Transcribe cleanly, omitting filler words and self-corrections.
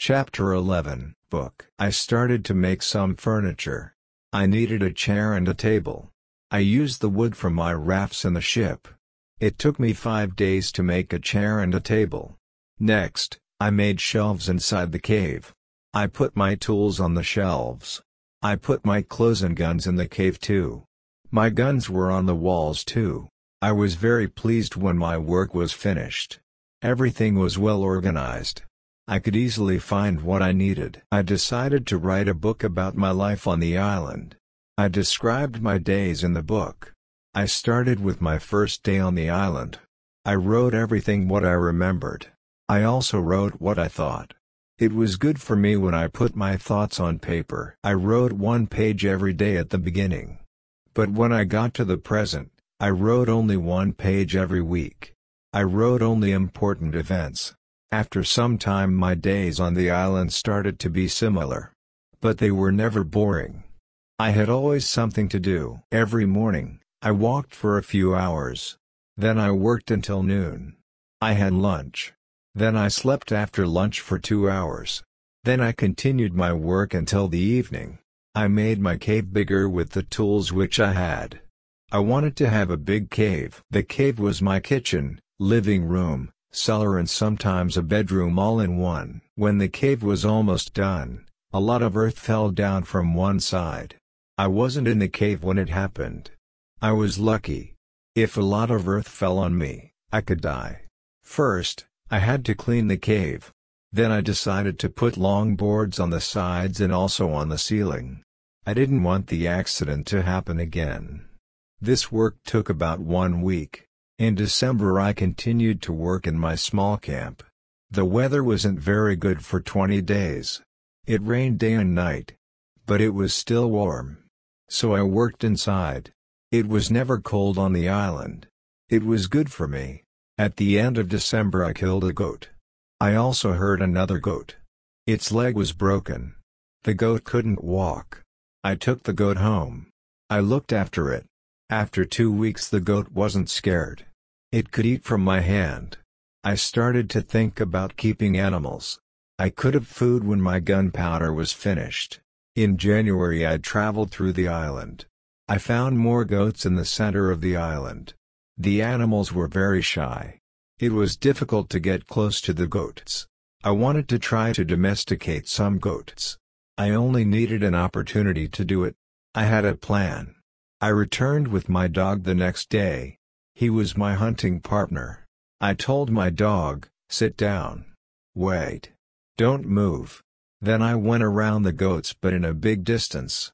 Chapter 11 Book. I started to make some furniture. I needed a chair and a table. I used the wood from my rafts in the ship. It took me 5 days to make a chair and a table. Next, I made shelves inside the cave. I put my tools on the shelves. I put my clothes and guns in the cave too. My guns were on the walls too. I was very pleased when my work was finished. Everything was well organized. I could easily find what I needed. I decided to write a book about my life on the island. I described my days in the book. I started with my first day on the island. I wrote everything what I remembered. I also wrote what I thought. It was good for me when I put my thoughts on paper. I wrote 1 page every day at the beginning. But when I got to the present, I wrote only 1 page every week. I wrote only important events. After some time my days on the island started to be similar. But they were never boring. I had always something to do. Every morning, I walked for a few hours. Then I worked until noon. I had lunch. Then I slept after lunch for 2 hours. Then I continued my work until the evening. I made my cave bigger with the tools which I had. I wanted to have a big cave. The cave was my kitchen, living room, cellar and sometimes a bedroom all in one. When the cave was almost done, a lot of earth fell down from one side. I wasn't in the cave when it happened. I was lucky. If a lot of earth fell on me, I could die. First, I had to clean the cave. Then I decided to put long boards on the sides and also on the ceiling. I didn't want the accident to happen again. This work took about 1 week. In December I continued to work in my small camp. The weather wasn't very good for 20 days. It rained day and night. But it was still warm. So I worked inside. It was never cold on the island. It was good for me. At the end of December I killed a goat. I also hurt another goat. Its leg was broken. The goat couldn't walk. I took the goat home. I looked after it. After 2 weeks the goat wasn't scared. It could eat from my hand. I started to think about keeping animals. I could have food when my gunpowder was finished. In January I traveled through the island. I found more goats in the center of the island. The animals were very shy. It was difficult to get close to the goats. I wanted to try to domesticate some goats. I only needed an opportunity to do it. I had a plan. I returned with my dog the next day. He was my hunting partner. I told my dog, "Sit down. Wait. Don't move." Then I went around the goats but in a big distance.